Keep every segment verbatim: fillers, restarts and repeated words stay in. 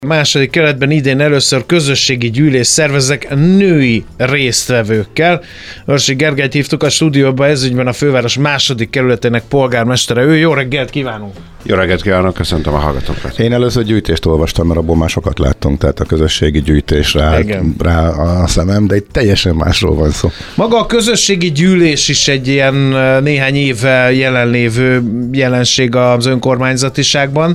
Második kerületben idén először közösségi gyűlés szervezek női résztvevőkkel. Örsi Gergelyt hívtuk a stúdióba, ezügyben a főváros második kerületének polgármestere. Ő, jó reggelt kívánunk! Jó reggelt kívánok, köszöntöm a hallgatókat. Én először gyűjtést olvastam, mert abból már sokat láttunk, tehát a közösségi gyűjtés rá, rá a szemem, de itt teljesen másról van szó. Maga a közösségi gyűlés is egy ilyen néhány éve jelenlévő jelenség az önkormányzatiságban.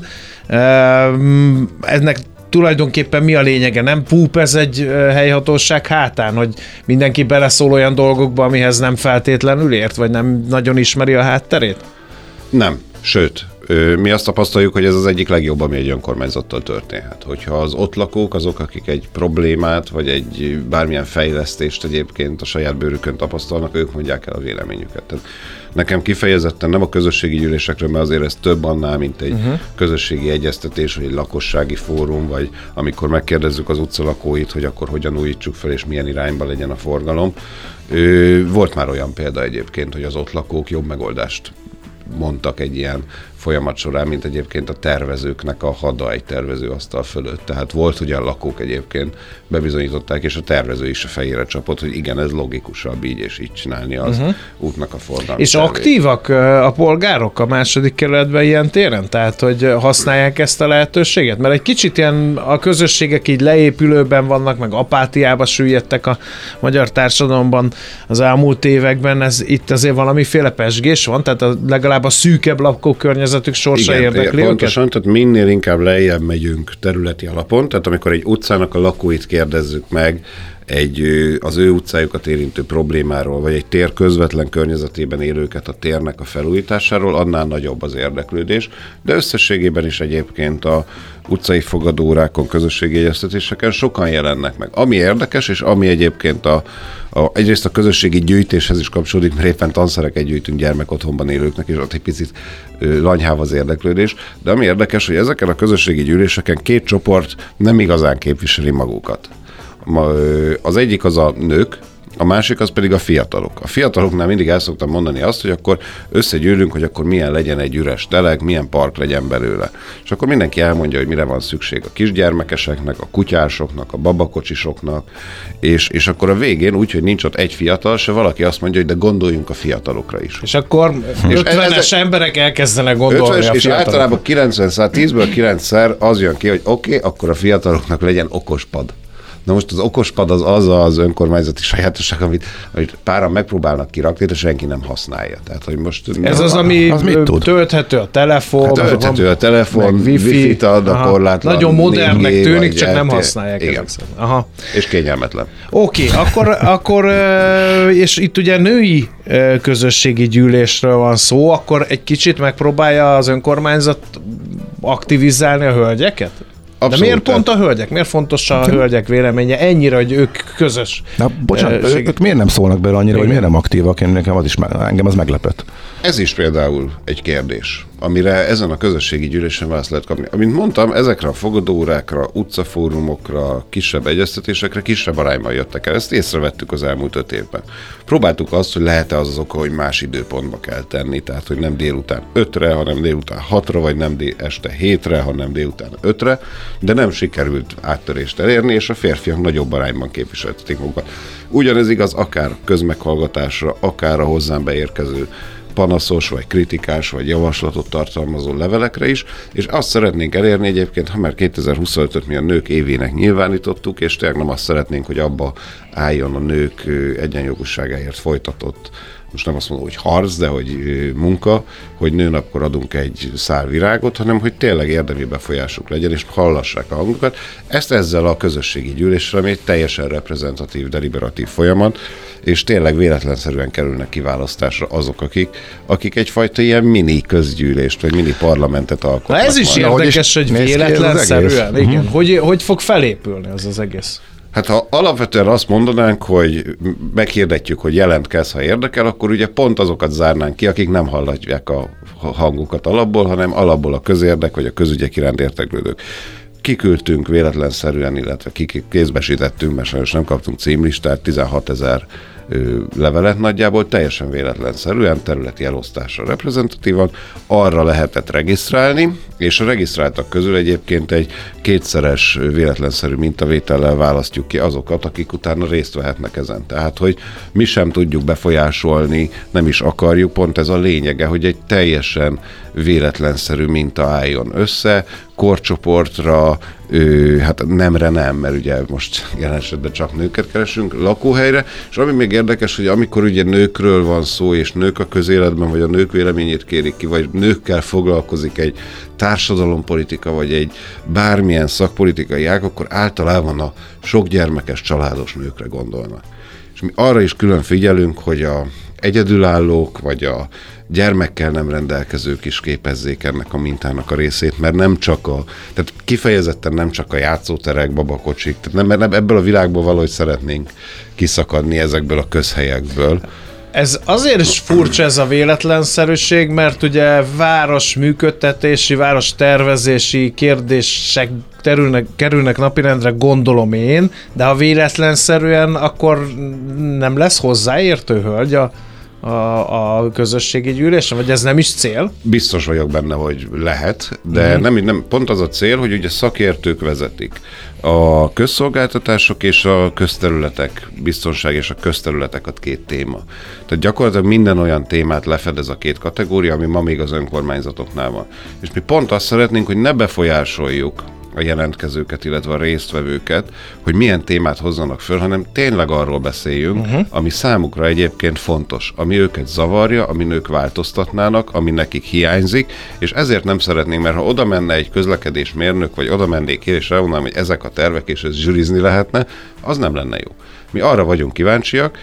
Ennek tulajdonképpen mi a lényege? Nem púp ez egy helyhatóság hátán, hogy mindenki beleszól olyan dolgokba, amihez nem feltétlenül ért, vagy nem nagyon ismeri a hátterét? Nem, sőt, mi azt tapasztaljuk, hogy ez az egyik legjobb, ami egy önkormányzattal történhet. Hogyha az ott lakók, azok, akik egy problémát, vagy egy bármilyen fejlesztést egyébként a saját bőrükön tapasztalnak, ők mondják el a véleményüket. Tehát nekem kifejezetten nem a közösségi gyűlésekről, mert azért ez több annál, mint egy uh-huh. közösségi egyeztetés, vagy egy lakossági fórum, vagy amikor megkérdezzük az utca lakóit, hogy akkor hogyan újítsuk fel, és milyen irányba legyen a forgalom. Volt már olyan példa egyébként, hogy az ott lakók jobb megoldást mondtak egy ilyen folyamat során, mint egyébként a tervezőknek a hada egy tervezőasztal fölött. Tehát volt ugyan lakók egyébként, bebizonyították, és a tervező is a fejére csapott, hogy igen, ez logikusabb így és így csinálni az uh-huh. útnak a forgalmi. És tervét. Aktívak a polgárok a második kerületben ilyen téren? Tehát, hogy használják ezt a lehetőséget? Mert egy kicsit ilyen a közösségek így leépülőben vannak, meg apátiába süllyedtek a magyar társadalomban az elmúlt években. Ez itt azért valamiféle pezsgés van? Tehát a, legalább a szűkebb lakókörnyezetük sorsa igen, érdekli őket? Pontosan, tehát minél inkább lejjebb megyünk területi alapon, tehát amikor egy utcának a lakóit kérdezzük meg egy, az ő utcájukat érintő problémáról, vagy egy tér közvetlen környezetében élőket a térnek a felújításáról, annál nagyobb az érdeklődés, de összességében is egyébként a utcai fogadóórákon, közösségi egyeztetéseken sokan jelennek meg. Ami érdekes, és ami egyébként a, a, egyrészt a közösségi gyűjtéshez is kapcsolódik, mert éppen tanszereket gyűjtünk gyermekotthonban élőknek, és ott egy picit ö, lanyhább az érdeklődés, de ami érdekes, hogy ezeken a közösségi gyűléseken két csoport nem igazán képviseli magukat. Az egyik az a nők, a másik az pedig a fiatalok. A fiataloknál mindig el szoktam mondani azt, hogy akkor összegyűlünk, hogy akkor milyen legyen egy üres telek, milyen park legyen belőle. És akkor mindenki elmondja, hogy mire van szükség a kisgyermekeseknek, a kutyásoknak, a babakocsisoknak, és, és akkor a végén úgy, hogy nincs ott egy fiatal, se valaki azt mondja, hogy de gondoljunk a fiatalokra is. És akkor ötvenes emberek elkezdenek gondolni ötvenes, a és általában kilencven tízből kilencszer az jön ki, hogy oké, okay, akkor a fiataloknak legyen okospad. Na most az okospad az az az önkormányzati sajátosság, amit, amit páran megpróbálnak kirakni, de senki nem használja. Tehát, hogy most ez az, ami az tölthető a telefon. Hát tölthető a telefon, wifi-t ad, a korlátlan. Nagyon modernnek tűnik, csak nem használják. Igen. Aha. És kényelmetlen. Oké, okay, akkor, akkor, és itt ugye női közösségi gyűlésről van szó, akkor egy kicsit megpróbálja az önkormányzat aktivizálni a hölgyeket? Abszolút. De miért pont a hölgyek? Miért fontos a hölgyek véleménye ennyire, hogy ők közös? Na, bocsánat, uh, ők miért nem szólnak bele annyira, igen. hogy miért nem aktívak? Én nekem az is, engem az meglepett. Ez is például egy kérdés, amire ezen a közösségi gyűlésen választ lehet kapni. Amint mondtam, ezekre a fogadóórákra, utcafórumokra, kisebb egyeztetésekre kisebb arányban jöttek el. Ezt észrevettük az elmúlt öt évben. Próbáltuk azt, hogy lehet-e az az oka, hogy más időpontba kell tenni, tehát hogy nem délután ötre, hanem délután hatra, vagy nem dél, este hétre, hanem délután ötre, de nem sikerült áttörést elérni, és a férfiak nagyobb arányban képviseltetik magukat. Ugyanez igaz akár közmeghallgatásra, akár a hozzám beérkező panaszos, vagy kritikás, vagy javaslatot tartalmazó levelekre is, és azt szeretnénk elérni egyébként, ha már kétezer-huszonötöt mi a nők évének nyilvánítottuk, és tényleg nem azt szeretnénk, hogy abba álljon a nők egyenjogúságáért folytatott, most nem azt mondom, hogy harc, de hogy munka, hogy nőnapkor adunk egy szál virágot, hanem hogy tényleg érdemi befolyásuk legyen, és hallassák a hangukat. Ezt ezzel a közösségi gyűlésre, ami egy teljesen reprezentatív, deliberatív folyamat, és tényleg véletlenszerűen kerülnek kiválasztásra azok, akik, akik egyfajta ilyen mini közgyűlést, vagy mini parlamentet alkotnak. Na ez is majd. érdekes, hogy véletlenszerűen, igen. Hmm. Hogy, hogy fog felépülni az az egész? Hát ha alapvetően azt mondanánk, hogy meghirdetjük, hogy jelentkezz, ha érdekel, akkor ugye pont azokat zárnánk ki, akik nem hallatják a hangukat alapból, hanem alapból a közérdek, vagy a közügyek iránt érdeklődők. Kiküldtünk véletlenszerűen, illetve kézbesítettünk, mert sajnos nem kaptunk címlistát, tizenhatezer levelet nagyjából teljesen véletlenszerűen, területi elosztásra reprezentatívan arra lehetett regisztrálni, és a regisztráltak közül egyébként egy kétszeres véletlenszerű mintavétellel választjuk ki azokat, akik utána részt vehetnek ezen. Tehát, hogy mi sem tudjuk befolyásolni, nem is akarjuk, pont ez a lényege, hogy egy teljesen véletlenszerű minta álljon össze, korcsoportra, ő, hát nemre nem, mert ugye most jelen esetben csak nőket keresünk, lakóhelyre, és ami még érdekes, hogy amikor ugye nőkről van szó, és nők a közéletben, vagy a nők véleményét kérik ki, vagy nőkkel foglalkozik egy társadalompolitika, vagy egy bármilyen szakpolitikai ág, akkor általában a sok gyermekes családos nőkre gondolnak. És mi arra is külön figyelünk, hogy a egyedülállók, vagy a gyermekkel nem rendelkezők is képezzék ennek a mintának a részét, mert nem csak a, tehát kifejezetten nem csak a játszóterek, babakocsik, tehát nem, mert nem, ebből a világból valahogy szeretnénk kiszakadni ezekből a közhelyekből. Ez azért is furcsa ez a véletlenszerűség, mert ugye város működtetési, város tervezési kérdések terülnek, kerülnek napirendre, gondolom én, de ha véletlenszerűen, akkor nem lesz hozzáértő hölgy a A, a közösségi gyűlésen, vagy ez nem is cél? Biztos vagyok benne, hogy lehet, de mm. nem, nem, pont az a cél, hogy ugye szakértők vezetik. A közszolgáltatások és a közterületek, biztonság és a közterületek a két téma. Tehát gyakorlatilag minden olyan témát lefed ez a két kategória, ami ma még az önkormányzatoknál van. És mi pont azt szeretnénk, hogy ne befolyásoljuk a jelentkezőket, illetve a résztvevőket, hogy milyen témát hozzanak föl, hanem tényleg arról beszéljünk, uh-huh. ami számukra egyébként fontos, ami őket zavarja, amin ők változtatnának, ami nekik hiányzik, és ezért nem szeretnénk, mert ha oda menne egy közlekedésmérnök, vagy oda mennék én, és elmondanám, hogy ezek a tervek, és ez zsűrizni lehetne, az nem lenne jó. Mi arra vagyunk kíváncsiak,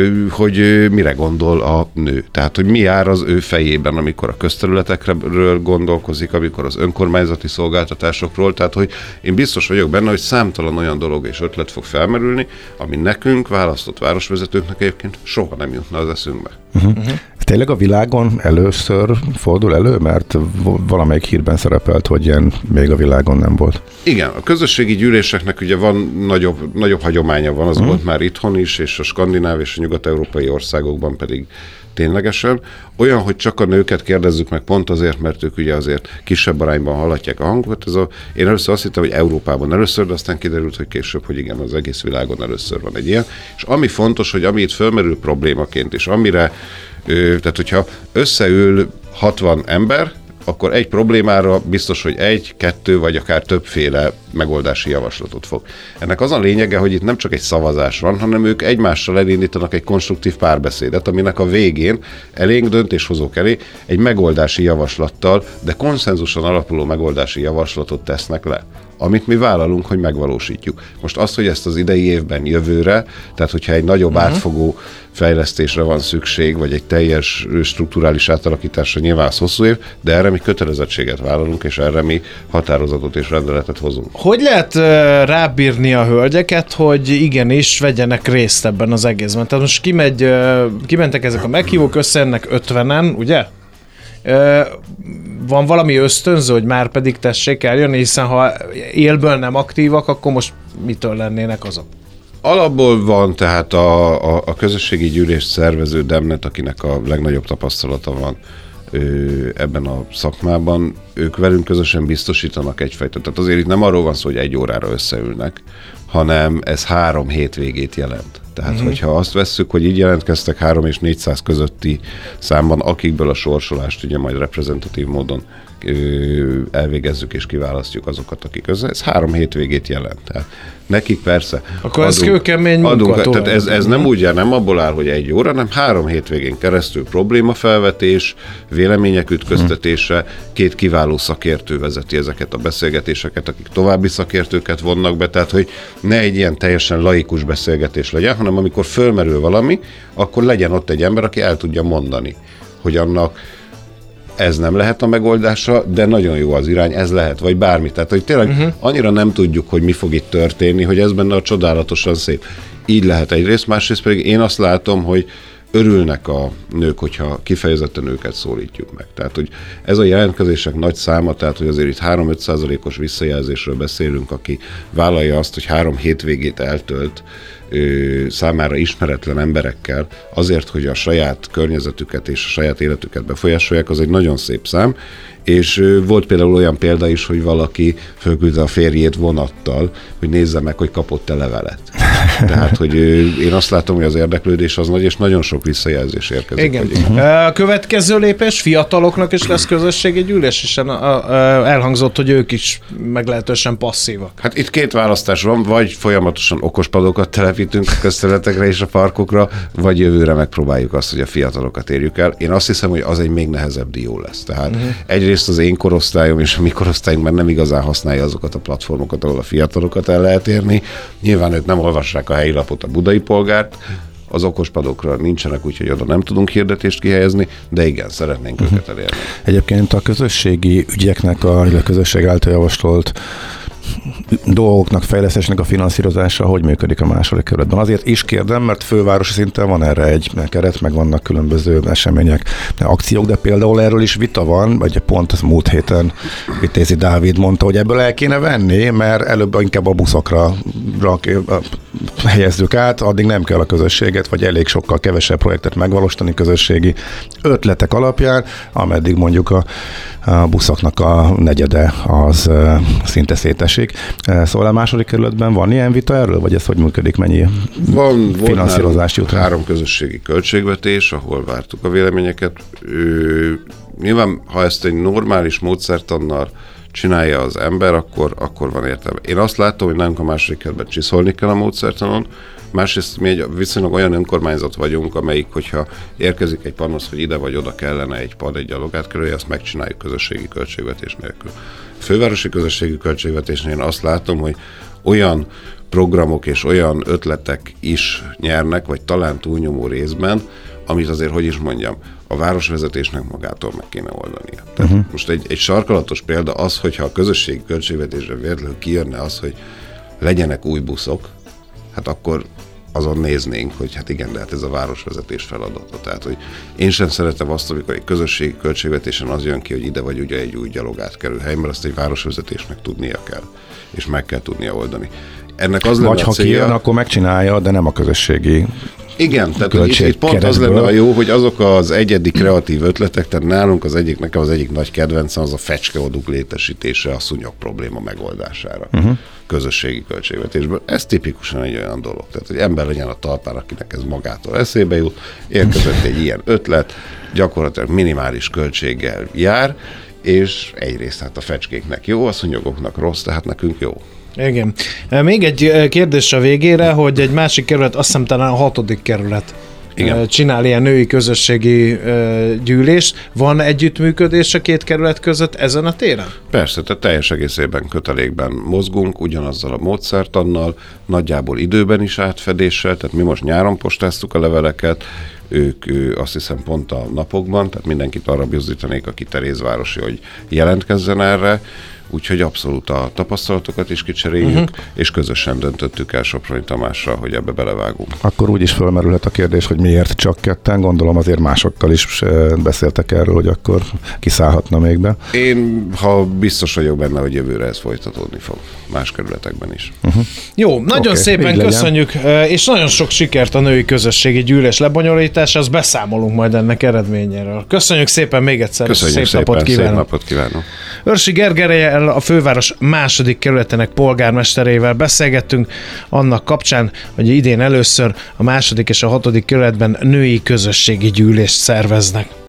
hogy mire gondol a nő. Tehát, hogy mi jár az ő fejében, amikor a közterületekről gondolkozik, amikor az önkormányzati szolgáltatásokról. Tehát, hogy én biztos vagyok benne, hogy számtalan olyan dolog és ötlet fog felmerülni, ami nekünk, választott városvezetőknek egyébként soha nem jutna az eszünkbe. Uh-huh. Uh-huh. Tényleg a világon először fordul elő, mert valamelyik hírben szerepelt, hogy ilyen még a világon nem volt. Igen, a közösségi gyűléseknek ugye van nagyobb, nagyobb hagyománya van, az uh-huh. volt már itthon is, és a skandináv és a nyugat-európai országokban pedig ténylegesen. Olyan, hogy csak a nőket kérdezzük meg pont azért, mert ők ugye azért kisebb arányban hallatják a hangot. Ez a, én először azt hittem, hogy Európában először, de aztán kiderült, hogy később, hogy igen, az egész világon először van egy ilyen. És ami fontos, hogy ami itt fölmerül problémaként, és amire, tehát hogyha összeül hatvan ember, akkor egy problémára biztos, hogy egy, kettő, vagy akár többféle megoldási javaslatot fog. Ennek az a lényege, hogy itt nem csak egy szavazás van, hanem ők egymással elindítanak egy konstruktív párbeszédet, aminek a végén elénk döntéshozók elé egy megoldási javaslattal, de konszenzuson alapuló megoldási javaslatot tesznek le, amit mi vállalunk, hogy megvalósítjuk. Most az, hogy ezt az idei évben jövőre, tehát hogyha egy nagyobb uh-huh. átfogó fejlesztésre van szükség, vagy egy teljes strukturális átalakításra, nyilván az hosszú év, de erre mi kötelezettséget vállalunk, és erre mi határozatot és rendeletet hozunk. Hogy lehet uh, rábírni a hölgyeket, hogy igenis vegyenek részt ebben az egészben? Tehát most kimegy, uh, kimentek ezek a meghívók, összejönnek ötvenen, ugye? Uh, van valami ösztönző, hogy már pedig tessék eljönni, hiszen ha élből nem aktívak, akkor most mitől lennének azok? Alapból van, tehát a, a, a közösségi gyűlést szervező Demnet, akinek a legnagyobb tapasztalata van ő, ebben a szakmában, ők velünk közösen biztosítanak egyfajta. Tehát azért itt nem arról van szó, hogy egy órára összeülnek, hanem ez három hétvégét jelent. Tehát, uh-huh. hogyha azt vesszük, hogy így jelentkeztek három és négyszáz közötti számban, akikből a sorsolást ugye majd reprezentatív módon ö, elvégezzük és kiválasztjuk azokat, akik közül, ez három hétvégét jelent. Tehát nekik persze. Akkor adunk, ez kőkemény munka. Tehát ez, ez nem úgy jár, nem abból áll, hogy egy óra, hanem három hétvégén keresztül problémafelvetés, vélemények ütköztetése, két kiváló szakértő vezeti ezeket a beszélgetéseket, akik további szakértőket vonnak be, tehát hogy ne egy ilyen teljesen laikus beszélgetés legyen, hanem amikor fölmerül valami, akkor legyen ott egy ember, aki el tudja mondani, hogy annak ez nem lehet a megoldása, de nagyon jó az irány, ez lehet, vagy bármi. Tehát, hogy tényleg uh-huh. annyira nem tudjuk, hogy mi fog itt történni, hogy ez benne a csodálatosan szép. Így lehet egyrészt, másrészt pedig én azt látom, hogy örülnek a nők, hogyha kifejezetten őket szólítjuk meg. Tehát, hogy ez a jelentkezések nagy száma, tehát, hogy azért itt három-öt százalékos visszajelzésről beszélünk, aki vállalja azt, hogy három hétvégét eltölt ö, számára ismeretlen emberekkel, azért, hogy a saját környezetüket és a saját életüket befolyásolják, az egy nagyon szép szám, és ö, volt például olyan példa is, hogy valaki fölküldte a férjét vonattal, hogy nézze meg, hogy kapott-e levelet. Tehát, hogy én azt látom, hogy az érdeklődés az nagy, és nagyon sok visszajelzés érkezik. Igen. A következő lépés, fiataloknak is lesz közösségi gyűlés, és elhangzott, hogy ők is meglehetősen passzívak. Hát itt két választás van, vagy folyamatosan okospadokat telepítünk a közterületekre és a parkokra, vagy jövőre megpróbáljuk azt, hogy a fiatalokat érjük el. Én azt hiszem, hogy az egy még nehezebb dió lesz. Tehát uh-huh. egyrészt az én korosztályom és a mi korosztályunk már nem igazán használja azokat a platformokat, ahol a fiatalokat el lehet érni. Nyilván ők nem olvassák a helyi lapot, a Budai Polgárt, az okospadokra nincsenek, úgyhogy oda nem tudunk hirdetést kihelyezni, de igen, szeretnénk uh-huh. őket elérni. Egyébként a közösségi ügyeknek, a, a közösség által javasolt dolgoknak, fejlesztésnek a finanszírozása hogy működik a második kerületben? Azért is kérdem, mert fővárosi szinten van erre egy keret, meg vannak különböző események, akciók, de például erről is vita van, vagy pont az múlt héten Vitézi Dávid mondta, hogy ebből el kéne venni, mert előbb inkább a buszokra helyezzük át, addig nem kell a közösséget, vagy elég sokkal kevesebb projektet megvalósítani közösségi ötletek alapján, ameddig mondjuk a, a buszoknak a negyede az szinte szétesik. Szóval a második kerületben van ilyen vita erről, vagy ez hogy működik, mennyi van, finanszírozást jut? Három közösségi költségvetés, ahol vártuk a véleményeket. Ő, nyilván, ha ezt egy normális módszertannal csinálja az ember, akkor, akkor van értelme. Én azt látom, hogy nálunk a második kerületben csiszolni kell a módszertanon, másrészt mi egy viszonylag olyan önkormányzat vagyunk, amelyik, hogyha érkezik egy panasz, hogy ide vagy oda kellene egy pad, egy gyalogátkerülje, azt megcsináljuk közösségi költségvetés nélkül. A fővárosi közösségi költségvetésnél én azt látom, hogy olyan programok és olyan ötletek is nyernek, vagy talán túlnyomó részben, amit azért, hogy is mondjam, a városvezetésnek magától meg kéne oldania. Tehát uh-huh. most egy, egy sarkalatos példa az, hogyha a közösségi költségvetésre véletlenül kijönne az, hogy legyenek új buszok, hát akkor azon néznénk, hogy hát igen, de hát ez a városvezetés feladata. Tehát, hogy én sem szeretem azt, amikor egy közösségi költségvetésen az jön ki, hogy ide vagy ugye egy új gyalogátkerül hely, mert azt egy városvezetésnek tudnia kell, és meg kell tudnia oldani. Ennek az vagy ha célja, kijön, akkor megcsinálja, de nem a közösségi igen, tehát itt, itt pont keretből. Az lenne a jó, hogy azok az egyedi kreatív ötletek, tehát nálunk az egyik, nekem az egyik nagy kedvencem az a fecskeoduk létesítése a szúnyog probléma megoldására. Uh-huh. Közösségi költségvetésből. Ez tipikusan egy olyan dolog. Tehát, hogy ember legyen a talpán, akinek ez magától eszébe jut, érkezett egy ilyen ötlet, gyakorlatilag minimális költséggel jár, és egyrészt hát a fecskéknek jó, a szúnyogoknak rossz, tehát nekünk jó. Igen. Még egy kérdés a végére, hogy egy másik kerület, azt hiszem talán a hatodik kerület igen. csinál ilyen női közösségi gyűlést. Van együttműködés a két kerület között ezen a téren? Persze, tehát teljes egészében kötelékben mozgunk, ugyanazzal a módszertannal, nagyjából időben is átfedéssel, tehát mi most nyáron postáztuk a leveleket, ők ő, azt hiszem pont a napokban, tehát mindenkit arra bizdítanék, aki Terézvárosi, hogy jelentkezzen erre, úgyhogy abszolút a tapasztalatokat is kicseréljük, uh-huh. és közösen döntöttük el Soproni Tamással, hogy ebbe belevágunk. Akkor úgy is fölmerülhet a kérdés, hogy miért csak ketten, gondolom azért másokkal is beszéltek erről, hogy akkor kiszállhatna még be. Én, ha biztos vagyok benne, hogy jövőre ez folytatódni fog, más kerületekben is. Uh-huh. Jó, nagyon okay, szépen köszönjük, és nagyon sok sikert a női közösségi gyűlés lebonyolításához, beszámolunk majd ennek eredményéről. Köszönjük szépen még egyszer, köszönjük szép szépen, napot kívánok. Szép napot kívánok. Őrsi Gergelyel, a főváros második kerületének polgármesterével beszélgettünk annak kapcsán, hogy idén először a második és a hatodik kerületben női közösségi gyűlést szerveznek.